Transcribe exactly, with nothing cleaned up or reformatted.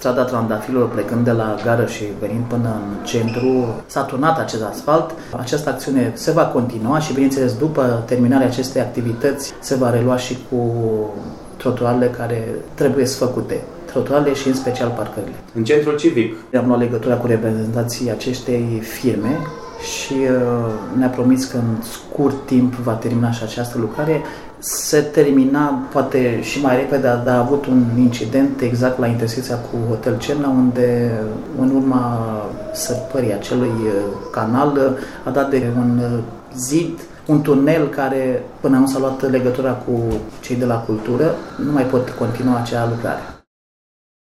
strada Trandafirilor, plecând de la gară și venind până în centru, s-a turnat acest asfalt. Această acțiune se va continua și, bineînțeles, după terminarea acestei activități, se va relua și cu trotuarele care trebuie făcute. Trotuarele și în special parcările. În centrul civic. Am luat legătura cu reprezentanții acestei firme și uh, ne-a promis că în scurt timp va termina și această lucrare. Se termina poate și mai repede, dar a avut un incident exact la intersecția cu Hotel Cerna, unde în urma săpării acelui canal a dat de un zid, un tunel care, până nu s-a luat legătura cu cei de la cultură, nu mai pot continua acea lucrare.